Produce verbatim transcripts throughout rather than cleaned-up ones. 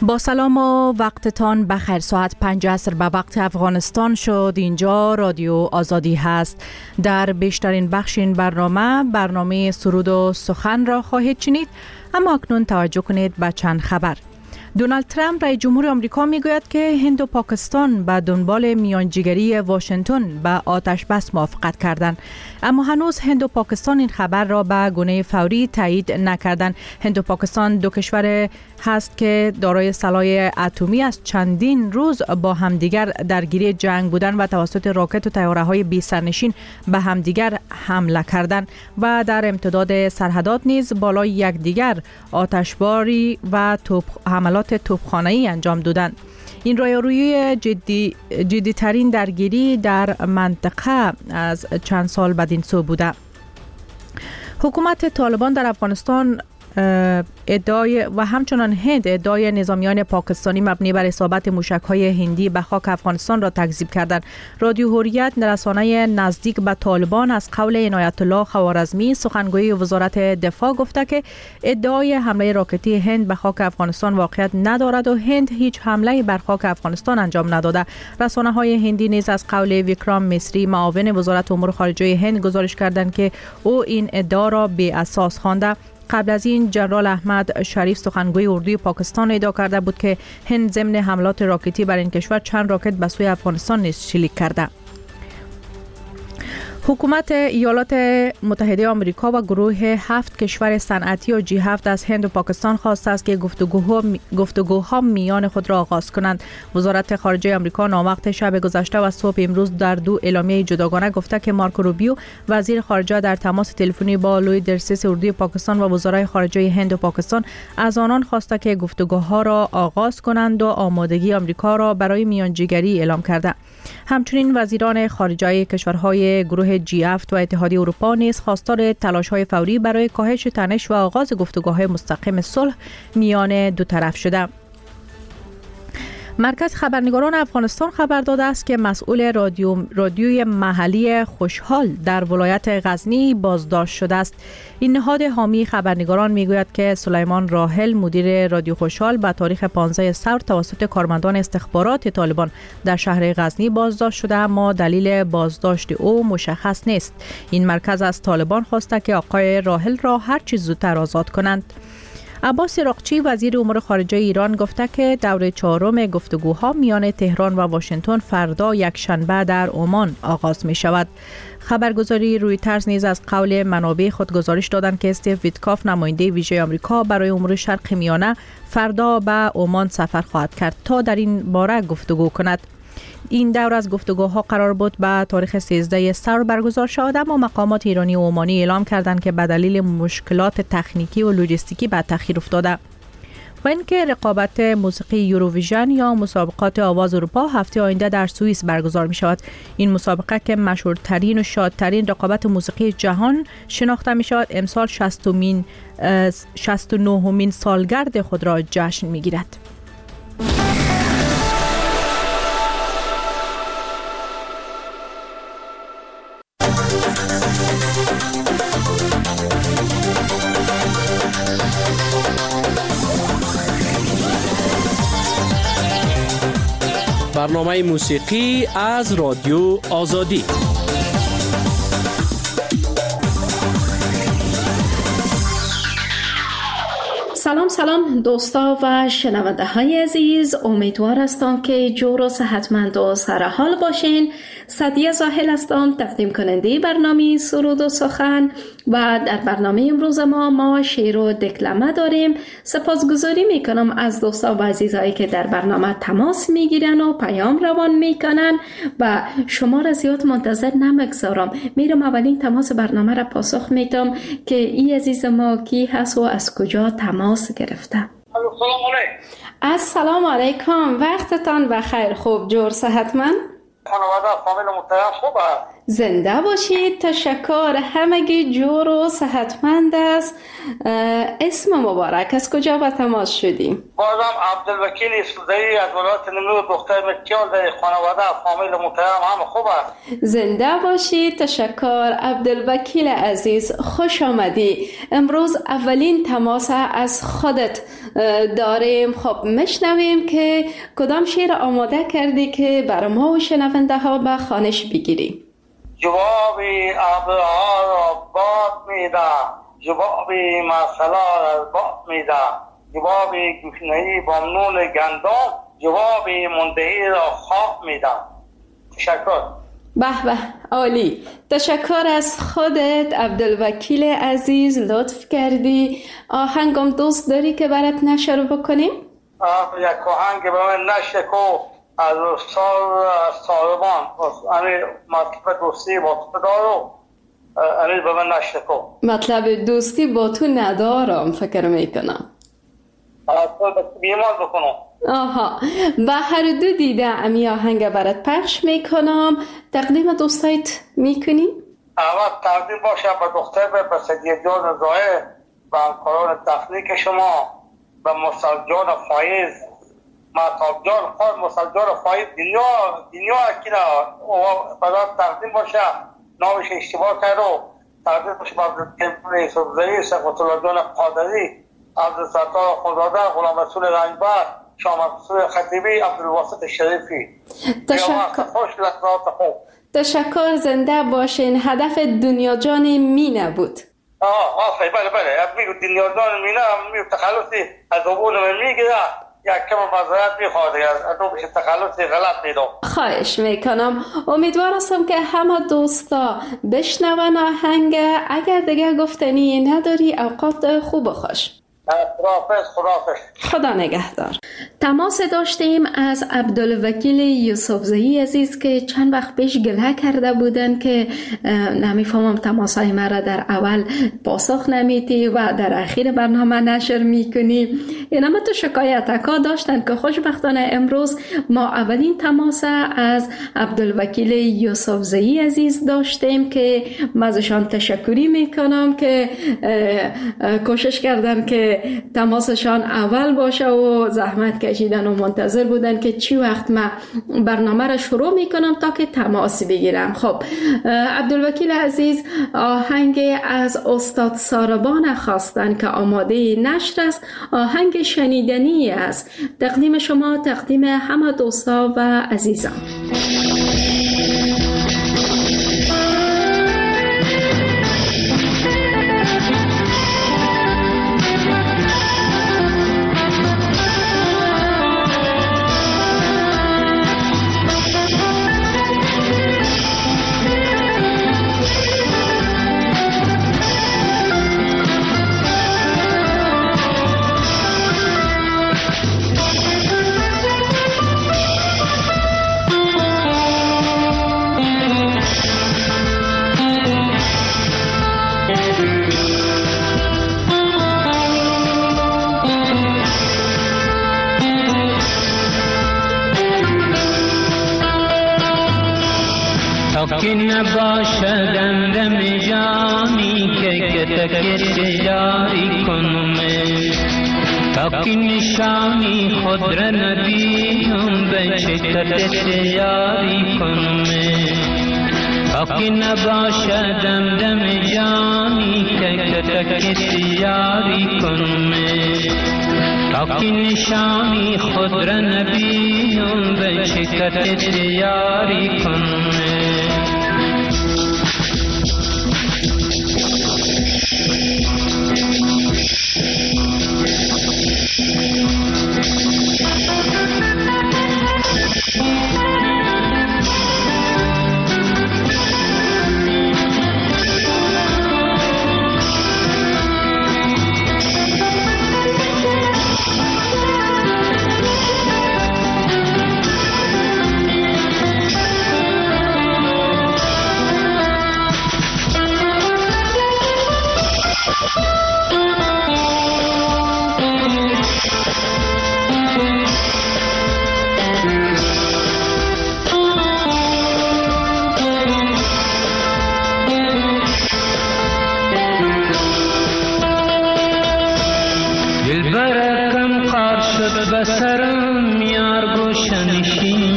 با سلام و وقتتان بخیر. ساعت پنج عصر به وقت افغانستان شد. اینجا رادیو آزادی هست. در بیشترین بخش این برنامه برنامه سرود و سخن را خواهید شنید، اما اکنون توجه کنید به چند خبر. دونالد ترامپ رئیس جمهور آمریکا میگوید که هند و پاکستان به دنبال میانجیگری واشنگتن به آتش بس موافقت کردند، اما هنوز هند و پاکستان این خبر را به گونه فوری تایید نکردند. هند و پاکستان دو کشور هست که دارای سلاح اتمی از چندین روز با همدیگر درگیری جنگ بودند و توسط راکت و طیاره‌های بی سرنشین به همدیگر حمله کردند و در امتداد سرحدات نیز بالای یکدیگر آتشباری و توپ حملات توپخانه‌ای انجام دادند. این رویارویی جدی جدی ترین درگیری در منطقه از چند سال بعد این سو بوده. حکومت طالبان در افغانستان ادعای و همچنان هند ادعای نظامیان پاکستانی مبنی بر اصابت موشک‌های هندی به خاک افغانستان را تکذیب کردند. رادیو حریت، رسانه نزدیک به طالبان، از قول عنایت الله خوارزمی سخنگوی وزارت دفاع گفته که ادعای حمله راکتی هند به خاک افغانستان واقعیت ندارد و هند هیچ حمله بر خاک افغانستان انجام نداده. رسانه‌های هندی نیز از قول ویکرام مصری، معاون وزارت امور خارجه هند، گزارش کردند که او این ادعا را بی اساس خوانده. قبل از این جنرال احمد شریف سخنگوی اردوی پاکستان ادعا کرده بود که هند ضمن حملات راکتی بر این کشور چند راکت به سوی افغانستان نیز شلیک کرده. حکومت ایالات متحده آمریکا و گروه هفت کشور صنعتی و جی هفت از هند و پاکستان خواسته است که گفتگوها گفتگوها میان خود را آغاز کنند. وزارت خارجه آمریکا ناموقت شب گذشته و صبح امروز در دو اعلامیه جداگانه گفته که مارکو روبیو وزیر خارجه در تماس تلفنی با لوی درسیس اردوی پاکستان و وزرای خارجه هند و پاکستان از آنان خواسته که گفتگوها را آغاز کنند و آمادگی آمریکا را برای میانجیگری اعلام کرده. همچنین وزیران خارجه کشورهای گروه جی هفت و اتحادیه اروپا نیز خواستار تلاش‌های فوری برای کاهش تنش و آغاز گفتگوهای مستقیم صلح میان دو طرف شده. مرکز خبرنگاران افغانستان خبر داده است که مسئول رادیو رادیوی محلی خوشحال در ولایت غزنی بازداشت شده است. این نهاد حامی خبرنگاران میگوید که سلیمان راحل مدیر رادیو خوشحال به تاریخ پانزده سور توسط کارمندان استخبارات طالبان در شهر غزنی بازداشت شده، اما دلیل بازداشت او مشخص نیست. این مرکز از طالبان خواسته که آقای راحل را هر چه زودتر آزاد کنند. عباس عراقچی وزیر امور خارجه ایران گفته که دوره چهارم گفتگوها میان تهران و واشنگتن فردا یک شنبه در عمان آغاز می شود. خبرگزاری رویترز نیز از قول منابع خود گزارش دادند که استیو ویتکاف نماینده ویژه آمریکا برای امور شرق میانه فردا به عمان سفر خواهد کرد تا در این باره گفتگو کند. این دور از گفتگوها قرار بود به تاریخ سیزده سور برگزار شود، اما مقامات ایرانی و عمانی اعلام کردند که به دلیل مشکلات تکنیکی و لوجستیکی به تأخیر افتاده. و اینکه رقابت موسیقی یوروویژن یا مسابقات آواز اروپا هفته آینده در سوئیس برگزار می شود. این مسابقه که مشهورترین و شادترین رقابت موسیقی جهان شناخته می شود، امسال شصتمین شصت و نهمین سالگرد خود را جشن می گیرد. برنامه موسیقی از رادیو آزادی. سلام سلام دوستا و شنونده های عزیز، امیدوار هستم که جور و صحتمند و سرحال باشین. سعدیه زاهل هستم، تقدیم کننده برنامه سرود و سخن، و در برنامه امروز ما ما شعر و دکلمه داریم. سپاسگزاری میکنم از دوستا و عزیزایی که در برنامه تماس میگیرن و پیام روان میکنن و شما را زیاد منتظر نمیگذارم. میرم اولین تماس برنامه را پاسخ میدم که این عزیز ما کی هست و از کجا تماس گرفته. سلام علیکم. السلام علیکم، وقتتان بخیر. خوب جور صحتمند؟ خانواده فامیل محترم خوبه؟ زنده باشید. تشکر. همگی جور و صحتمند است. اسم مبارک، از کجا به تماس شدیم؟ بازم عبدالوکیل یوسفزئی از ولایت نیمروز، دختر مکیال، در خانواده فامیل محترم هم خوب است. زنده باشید. تشکر عبدالوکیل عزیز، خوش آمدی. امروز اولین تماس از خودت داریم. خب میشنویم که کدام شعر آماده کردی که بر ما و شنونده ها به خوانش بگیری؟ جوابی ابرها را باد میده، جوابی مسئله از باد میده، جوابی گشنه‌ای با نون گندم، جوابی مندهی را خواب میده. تشکر. به به، عالی. تشکر از خودت عبدالوکیل عزیز، لطف کردی. آهنگم دوست داری که برات نشر بکنیم؟ یک آهنگ به من نشر کو از استاد سالبان، امی مطلب دوستی با تو دارو، امی به من نشر کو. مطلب دوستی با تو ندارم فکر میکنم. بیمار بکنم. آها، و هر دو دیده امی آهنگ برات پخش میکنم. تقدیم دوستایت میکنی؟ اول تقدیم باشه به دختر به سیدی جان زاهد، به همکاران تخنیک شما، به مرسل جان فایز، مهتاب جان خود، مرسل جان فایز، دنیا دنیا اکیده و بعد تقدیم باشه. نامش اشتباه کرده. تقدیم باشه به عبدالوکیل یوسفزئی، صفت الله جان قادری، عبدالستار خداده، غلام رسول رنجبر، شاه منصور خطیبی، عبدالواسط شریفی. تشکر. خوش لحظات خوب. تشکر. زنده باشین. هدف دنیا جان مینه بود. آه آفرین. بله بله، میگو دنیا جان مینه، میگو تخلصی از عبون من میگیره، یک کم مذارت میخواده، از تو بشه تخلصی غلط میدو. خواهش میکنم. امیدوار هستم که همه دوستا بشنون آهنگ. اگر دیگه گفتنی نداری، اوقات خوب و خوش. خداحافظ. خداحافظ. خدا نگهدار. تماس داشتیم از عبدالوکیل یوسفزئی عزیز که چند وقت پیش گله کرده بودن که نمیفهمم تماسای مرا در اول پاسخ نمیدی و در اخیر برنامه نشر میکنی. اینم تو شکایت اکا داشتن که خوشبختانه امروز ما اولین تماس از عبدالوکیل یوسفزئی عزیز داشتیم که مازشان تشکری میکنم که کوشش کردن که تماسشان اول باشه و زحمت کشیدن و منتظر بودن که چی وقت من برنامه را شروع میکنم تا که تماس بگیرم. خب عبدالوکیل عزیز، آهنگ از استاد ساربان خواستن که آماده نشر است. آهنگ شنیدنی است. تقدیم شما، تقدیم همه دوستا و عزیزان. که نباشد اندم جانی که کتک جاری کنم، تا که نشانی خود را نبینم به شکت جاری کنم، تا که نباشد اندم جانی که کتک جاری کنم، تا که نشانی خود را نبینم به شکت جاری کنم.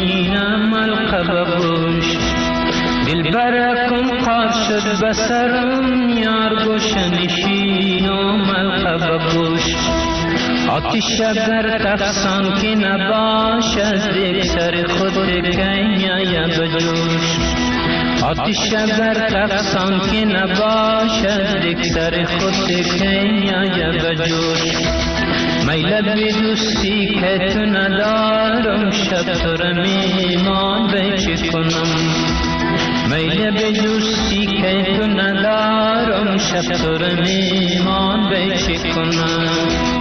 زمینم القب بوش دل برکم قار شد بسرم یار گوش نشینم القب بوش آتش اگر تفسان که نباشد یک سر خود کنیا بجوش آتش اگر تفسان که نباشد یک سر خود کنیا بجوش میل به دوستی که تو ندارم شب تو را میمان به چی کنم میل به دوستی که تو ندارم شب تو را میمان به چی کنم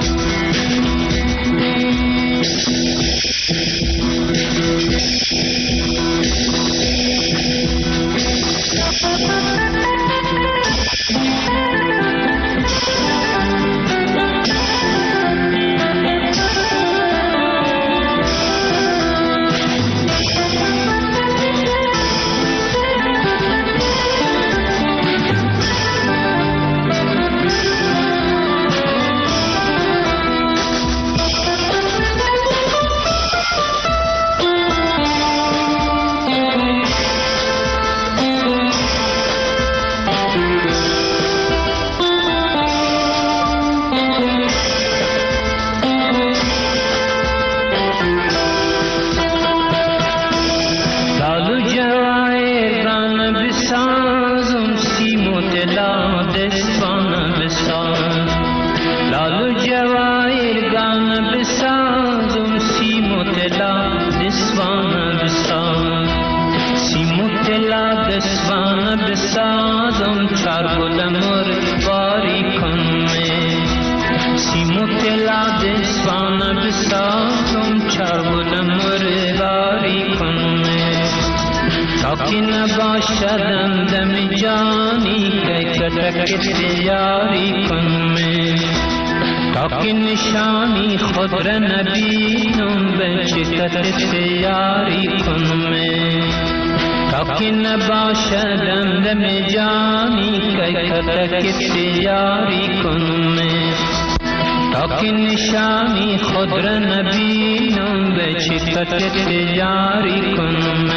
که نباشدم دم جانی که کتک یاری کنم تا که نشانی خود را نبینم به چکت یاری کنم تا که نباشدم دم جانی که کتک یاری کنم تا که نشانی خود را نبینم به چکت یاری کنم.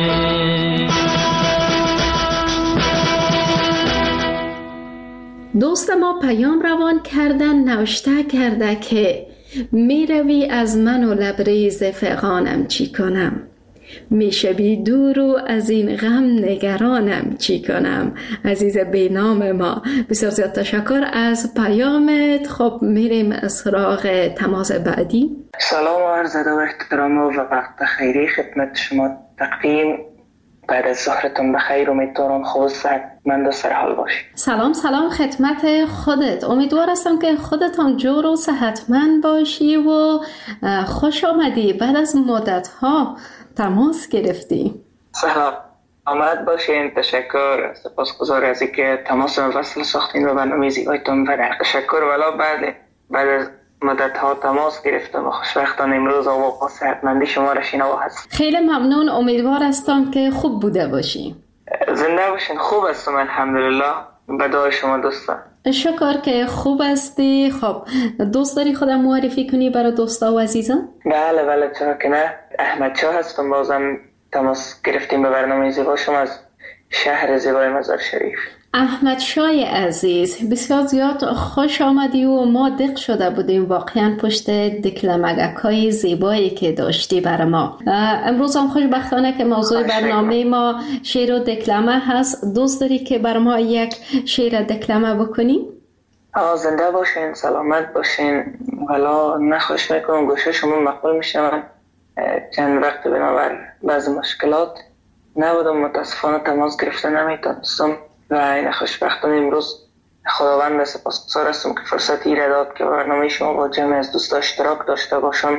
دوست ما پیام روان کردن نوشته کرده که می روی از من و لبریز فغانم چی کنم، می شوی دور و از این غم نگرانم چی کنم. عزیز بینام ما بسیار زیاد تشکر از پیامت. خب میریم سراغ تماس بعدی. سلام و عرض ادب و احترام و وقت خیری خدمت شما تقدیم. بعد از ظهرتون بخیر، امیدوارم خوب صحتمند و سرحال باشید. سلام سلام خدمت خودت، امیدوار هستم که خودتان جور و صحتمند باشی و خوش آمدی. بعد از مدت ها تماس گرفتی. سلام آمد باشین. تشکر، سپاسگزار از اینکه تماس مفصل ساختین و برنامه زیبایتون و تشکر. والا بعد بعد از مدت ها تماس گرفتم و خوشبختانه امروز با صحتمندی شما را شنوا هست. خیلی ممنون، امیدوار هستم که خوب بوده باشی. زنده باشین. خوب هستم الحمدلله، به دعای شما دوستان. شکر که خوب هستی. خب دوست داری خودم معرفی کنی برای دوستا و عزیزان؟ بله بله چرا که نه. احمد شاه هستم، بازم تماس گرفتیم به برنامه زیبا شما از شهر زیبای مزار شریف. احمد شاه عزیز بسیار زیاد خوش آمدی و ما دق شده بودیم واقعا پشت دکلمگک های زیبایی که داشتی برای ما. امروز هم خوشبختانه که موضوع برنامه ما شعر و دکلمه هست. دوست داری که برای ما یک شعر دکلمه بکنی؟ آه زنده باشین، سلامت باشین. والا نخوش میکنم گوشه شما مقبول میشم. چند وقت بنابر بعض مشکلات نبودم، متاسفانه تماس گرفته نمیتونستم و این خوشبختانه امروز خداوند سپاسگزار هستم که فرصتی را داد که برنامه شما با جمع از دوستا اشتراک داشته باشم.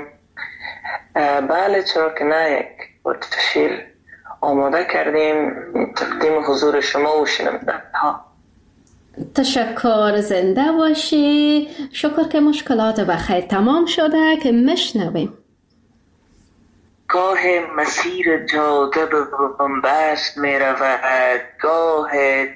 بله چرا که نه، یک بار شعر آماده کردیم تقدیم حضور شما و شنونده ها. تشکر، زنده باشی. شکر که مشکلات بخیر تمام شده که مشنویم. گاه مسیر جاده به بنبست می رود، گاه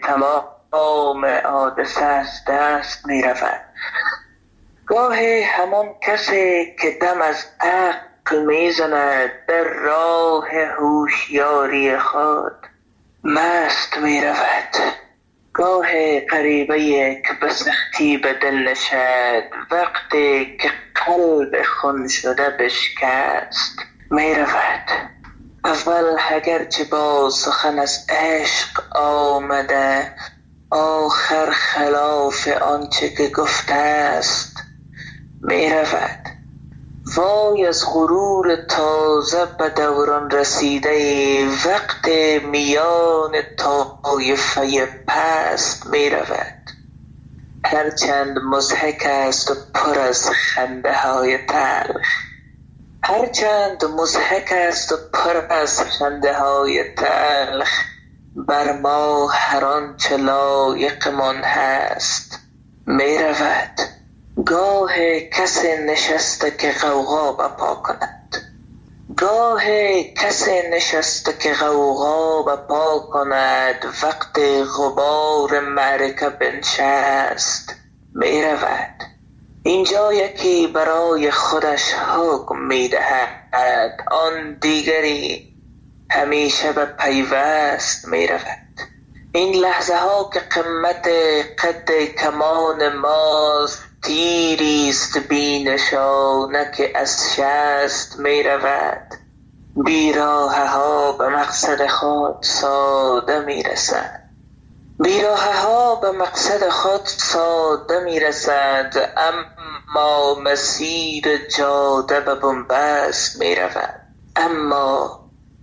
تمام حادثه از دست می رود، گاه همان کسی که دم از عقل میزند در راه هوشیاری خود. مست می رود گاه غریبه که به سختی به دل نشد، وقتی که قلب خون شده بشکست. می رود اول اگرچه با سخن از عشق آمده، آخر خلاف آنچه که گفته است. می رود وای از غرور تازه به دوران رسیده، وقت میان طایفه پست. می رود هرچند مضحک است و پر از خنده های تلخ، هرچند مضحک است و پر از خنده های تلخ، بر ما هر آنچه لایقمان هست. می رود گاه کسی نشسته که غوغا بپا کند، گاه کسی نشسته که غوغا بپا کند، وقت غبار معرکه بنشست. می رود اینجا یکی برای خودش حکم می دهد، آن دیگری همیشه به پیوست. می رود این لحظه ها که قمت قد کمان ماست، تیریست بی نشانه که از شست. می رود بیراه ها به مقصد خود ساده می رسند، بیراه ها به مقصد خود ساده می رسند، اما مسیر جاده به بنبست. می رود اما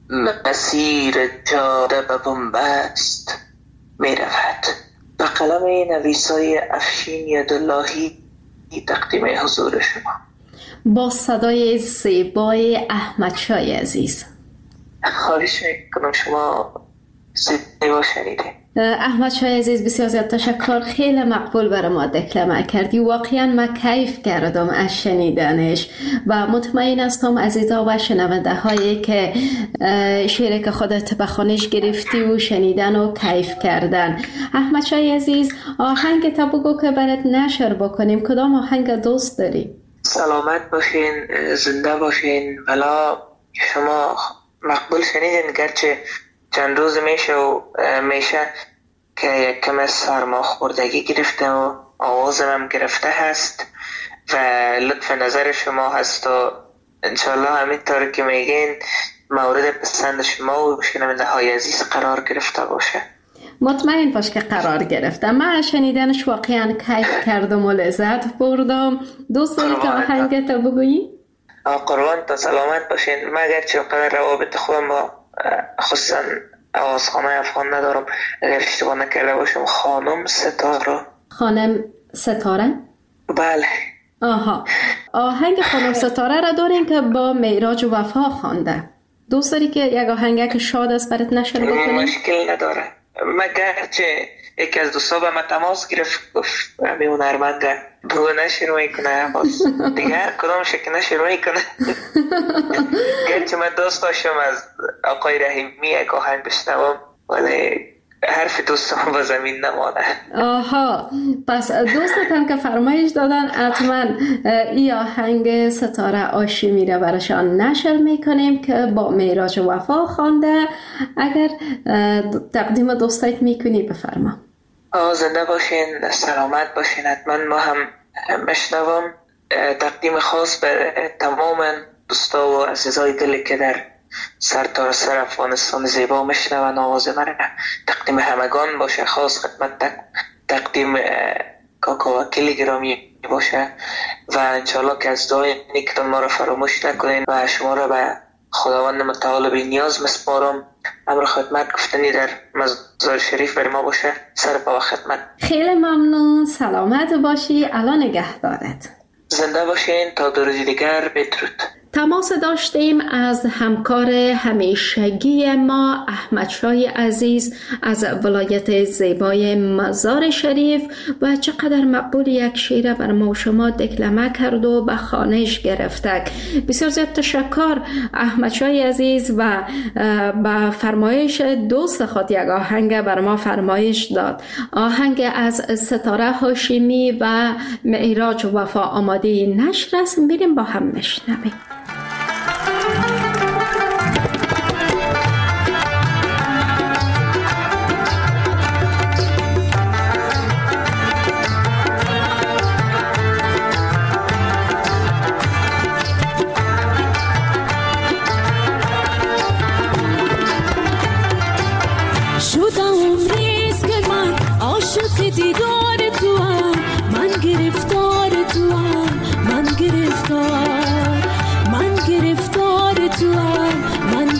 مسیر جاده به بنبست. می رود به قلم نویسای افشین یداللهی تقدیم حضور شما با صدای زیبای احمد شاه عزیز. خواهش میکنم شما زیبا شنیده. احمد شاه عزیز بسیار زیاد تشکر، خیلی مقبول برای ما دکلمه کردی، واقعا ما کیف کردم از شنیدنش و مطمئن هستم عزیزا و شنونده هایی که شعری که خودت به خانش گرفتی و شنیدن و کیف کردن. احمد شاه عزیز آهنگ تا بگو که برات نشر بکنیم، کدام آهنگ دوست داری؟ سلامت باشین، زنده باشین. بلا شما مقبول شنیدین، گرچه چند روز میشه و میشه که یک کم سرما خوردگی گرفته و آوازم هم گرفته هست و لطف نظر شما هست و انشالله همینطور که میگین مورد پسند شما و شنونده های عزیز قرار گرفته باشه. مطمئن باش که قرار گرفتم. من شنیدنش واقعا کیف کردم و لذت بردم. دوست داری که آهنگت بگویی؟ قربان تا سلامت باشین. من اگرچه قدر روابط خودم با خصوصا آوازخانه افغان ندارم، اگر اشتباه نکرده باشم خانم ستاره. خانم ستاره؟ بله. آها، آهنگ خانم ستاره را دارین که با معراج وفا خوانده. دوست داری که یک آهنگ که شاد است برات نشر بکنیم؟ مشکل نداره. مگر چه یکی از دوستا به من تماس گرفت گفت همین هنرمنده بگو نشروع میکنه، باز دیگه هر کدام شکل نشروع میکنه. گرچه من دوست داشتم از آقای رحیمی یک آهنگ بشنوم ولی حرف دوستم با زمین نمانه. آها، پس دوستتان که فرمایش دادن حتما ای آهنگ ستاره آشی میره براشان نشر میکنیم که با معراج وفا خوانده. اگر تقدیم دوستایت میکنی بفرما. زنده باشین، سلامت باشین. حتما ما هم مشنوم. تقدیم خاص به تمام دوستا و عزیزای دلی که در سر تا سر افغانستان زیبا مشنون آواز من، تقدیم همگان باشه. خاص خدمت تق... تقدیم کاکا وکیل گرامی باشه و انشالله که از دعای نیکتون ما رو فراموش نکنین و شما رو به خداوند متعال بی نیاز مسپارم. امر خدمت گفتنی در مزار شریف بر ما باشه. سر پا خدمت. خیلی ممنون، سلامت باشی. الان نگهدارت. زنده باشین تا دو روز دیگر. بدرود. تماس داشتیم از همکار همیشگی ما احمد شاه عزیز از ولایت زیبای مزار شریف و چقدر مقبول یک شعر بر ما و شما دکلمه کرد و به خوانش گرفتک. بسیار زیاد تشکر احمد شاه عزیز و با فرمایش دوست خود یک آهنگ بر ما فرمایش داد. آهنگ از ستاره هاشمی و معراج وفا آماده نشر است. میریم با هم مشنویم.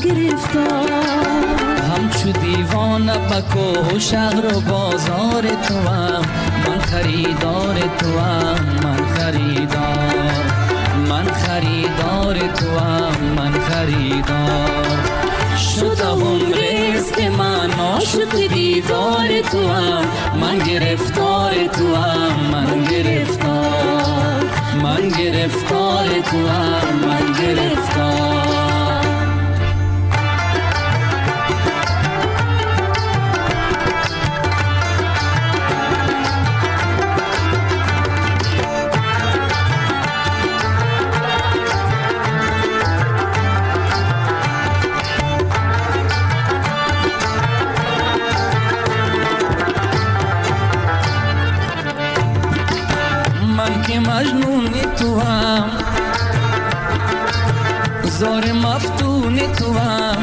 گرفتار همچو دیوانه بکو شهر و بازار تو هم من خریدار تو هم من خریدار من خریدار تو هم من خریدار شدم رزق من عاشق دیدار تو هم من گرفتار تو هم من گرفتار من گرفتار تو هم من گرفتار مجنون تو هم زار مفتون تو هم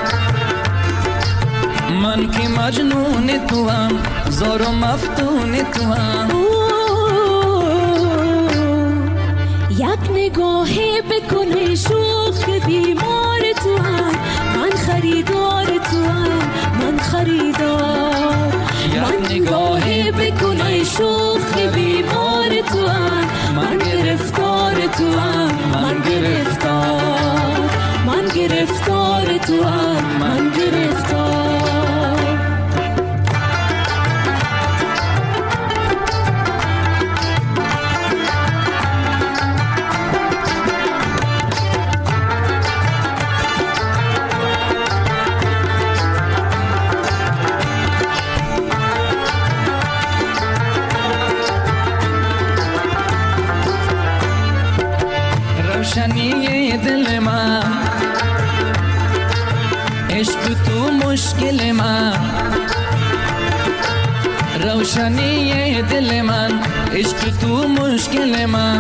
من که مجنون تو هم زار و مفتون تو هم یک نگاهی بکنه شوخ بیمار تو هم من خریدار تو هم من خریدار یک نگاهی بکنه شوخ بیمار تو هم من گرفتار تو هم من گرفتار من گرفتار تو هم من گرفتار روشنی دل من عشق تو مشکل من روشنی دل من عشق تو مشکل من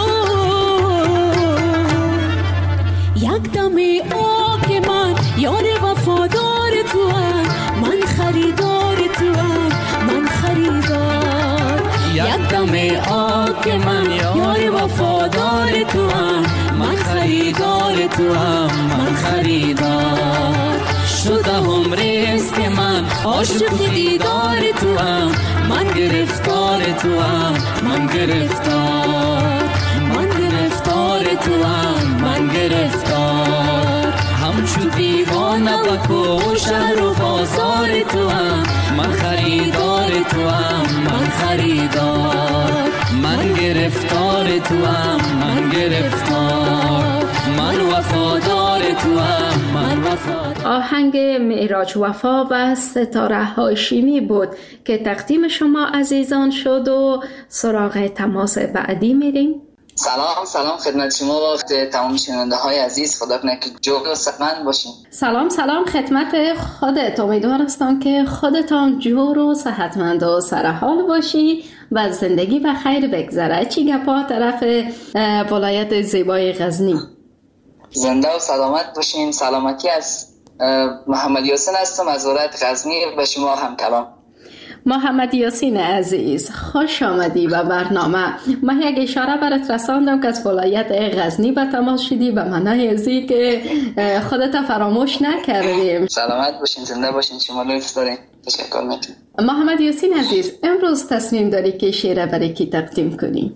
یک دم آک من یار وفادار تو هم من خریدار تو هم من خریدار یک دم آک من یار وفادار تو هم من خریدار تو هم من خریدار شده هم رزق من عاشق دیدار تو هم من گرفتار تو هم من گرفتار من گرفتار تو هم من گرفتار همچو دیوانه بکو شهر و بازار تو هم من خریدار تو هم من خریدار من گرفتار تو هم من گرفتار من وفادار تو هم من وفادار. آهنگ معراج وفا و ستاره هاشمی بود که تقدیم شما عزیزان شد و سراغ تماس بعدی میریم. سلام سلام خدمت شما و تمام شنونده های عزیز. خدا کنه که جور و صحتمند باشین. سلام سلام خدمت خودت. امیدوار هستم که خودتان جور و صحتمند و سرحال باشی و زندگی به خیر بگذره. چی گپا طرف ولایت زیبای غزنی؟ زنده و سلامت باشین. سلامتی از محمد یاسین هستم از ولایت غزنی. به شما هم کلام. محمد یاسین عزیز خوش آمدی به برنامه. من یک اشاره برات رساندم که از ولایت غزنی به تماس شدی، به معنای ازی که خودت فراموش نکردیم. سلامت باشین، زنده باشین. شما لطف دارین. تشکر میکنم. محمد یاسین عزیز امروز تصمیم داری که شعر برای کی تقدیم کنی؟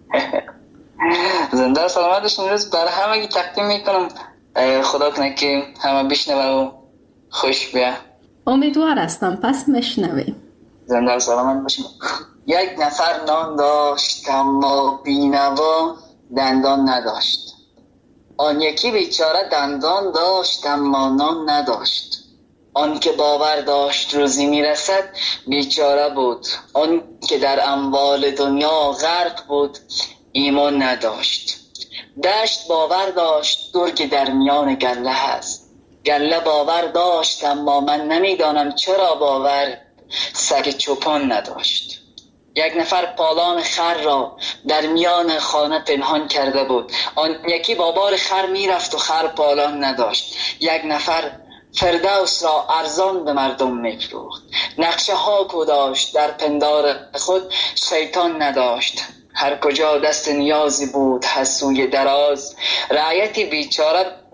زنده سلامت باشین. امروز برای همه تقدیم میکنم. خدا کنه که همه بشنوه و خوش بیا. امیدوار هستم پس میشنویم. زنده و سلامت باشیم. یک نفر نان داشت اما بینوا دندان نداشت. آن یکی بیچاره دندان داشت اما نان نداشت. آن که باور داشت روزی میرسد بیچاره بود. آن که در اموال دنیا غرق بود ایمان نداشت. دشت باور داشت گرگ در میان گله هست. گله باور داشت اما من نمیدانم چرا باور سگ چوپان نداشت. یک نفر پالان خر را در میان خانه پنهان کرده بود. آن یکی با بار خر میرفت و خر پالان نداشت. یک نفر فردوس را ارزان به مردم میفروخت. نقشه ها کو داشت در پندار خود شیطان نداشت. هر کجا دست نیازی بود حسوی دراز. رعیت بیچاره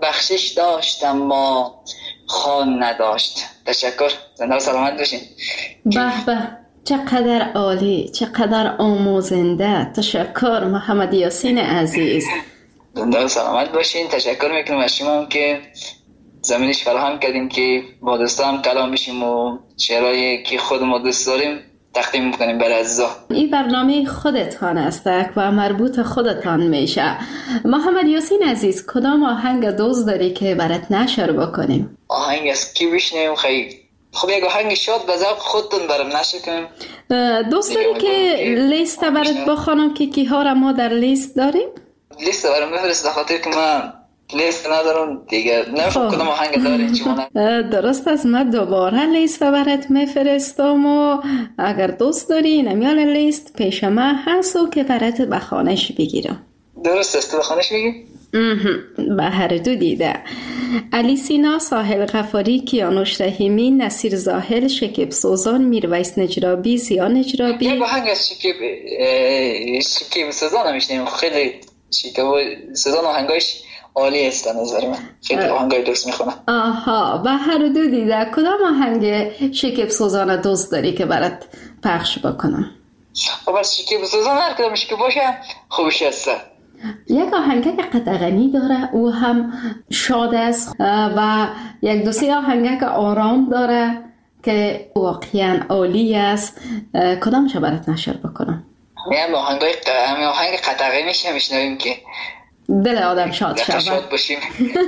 بخشش داشتم ما خان نداشت. تشکر. زنده و سلامت باشین. به به، چقدر عالی، چقدر آموزنده. تشکر محمد یاسین عزیز. زنده و سلامت باشین. تشکر میکنم از شما که زمینش فراهم کردیم که با دوستان کلام بشیم و شعرهایی که خود ما دوست داریم تقدیم میکنیم برای عزیزا. این برنامه خودتان است و مربوط خودتان میشه. محمد یاسین عزیز، کدام آهنگ دوست داری که برات نشر بکنیم؟ آهنگ از کی بشنیم؟ خیلی خب یک آهنگ شاد به ذوق خودتون برام نشر کنیم. دوست داری که لیست برات بخونم که کیها را ما در لیست داریم؟ لیست برام بفرست، خاطر که من لیست ندارم دیگه، نمی‌فهم کدام آهنگ داری چون. درست است، من دوباره لیست برات میفرستم و اگر دوست داری نمیال لیست پیش من هست و که برات به خانش بگیرم. درست است، به خانش بگی؟ به هر دو دیده. علی سینا، ساحل غفاری، کیانوش رحیمی، نصیر زاهل، شکیب سوزان، میرویس نجرابی، زیا نجرابی. یک آهنگ از شکیب شکیب سوزان هم میشنیم. خیلی شکیب سوزان آهنگاش عالی است نظر من. خیلی آهنگای دوست میخونم. آها، به هر دو دیده. کدام آهنگ شکیب سوزان دوست داری که برات پخش بکنم؟ خب از شکیب سوزان هر کدام شکیب باشه خوبش است. یک آهنگ که قطعغنی داره او هم شاد است و یک دو سه آهنگ که آرام داره که واقعا عالی است. کدامش برات نشر بکنم؟ میام آهنگای همین آهنگ قطعغنی میشنویم که دل آدم شاد شود. شاد باشیم.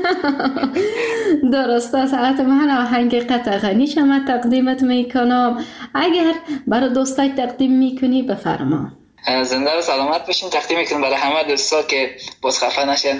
درست است. ساعت من آهنگ قطعغنی شما تقدیمت میکنم. اگر برای دوستای تقدیم میکنی بفرما. زنده و سلامت باشین. تقدیم میکنم برای همه دوستا که باز خفه نشن.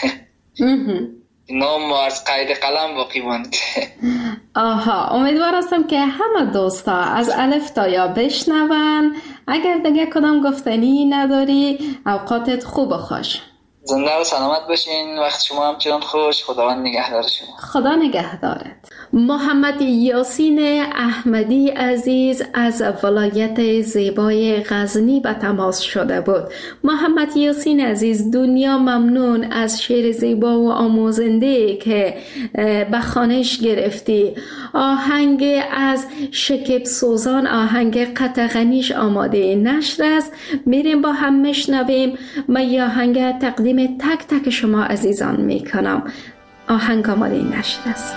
نام از قید قلم باقی ماند. آها، امیدوار هستم که همه دوستا از الف تا یا بشنون. اگر دیگه کدام گفتنی نداری، اوقاتت خوب و خوش. زنده و سلامت باشین. وقت شما همچنان خوش. خداوند نگهدار شما. خدا نگهدارت. محمد یاسین احمدی عزیز از ولایت زیبای غزنی به تماس شده بود. محمد یاسین عزیز، دنیا ممنون از شعر زیبا و آموزنده که به خوانش گرفتی. آهنگ از شکیب سوزان، آهنگ قطعغنیش آماده نشر است. میریم با هم میشنویم. من یه آهنگ تقدیم تک تک شما عزیزان میکنم. آهنگ آماده نشر است.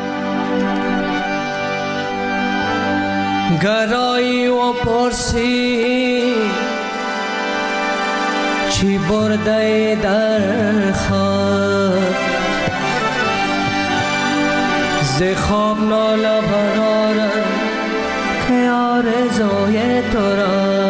گرایی و پرسی چی برده در خواب، ز خواب ناله برارم که آرزوی تو را.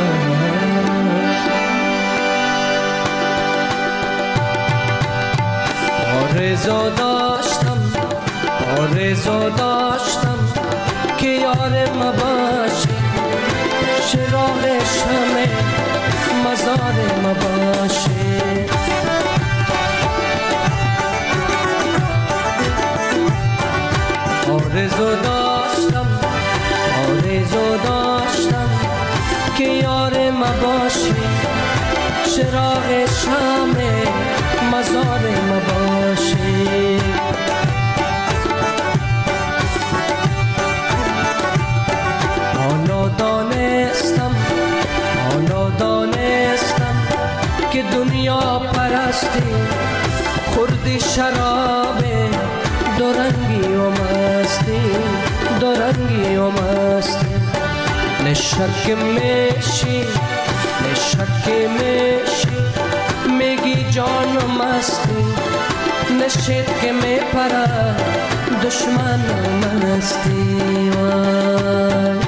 آرزو داشتم آرزو داشتم که یار ما باشی، چراغ شمع مزار ما باشی. آرزو داشتم آرزو داشتم که یار ما باشی، چراغ شمع مزار ما باشی. حالا دانستم حالا دانستم که دنیا پرستی خوردی شراب دورنگی و مستی، دورنگی و مستی. نشک میشی نشک میشی میگی جان و مستی، نشید که میپره دشمن و مستی. وای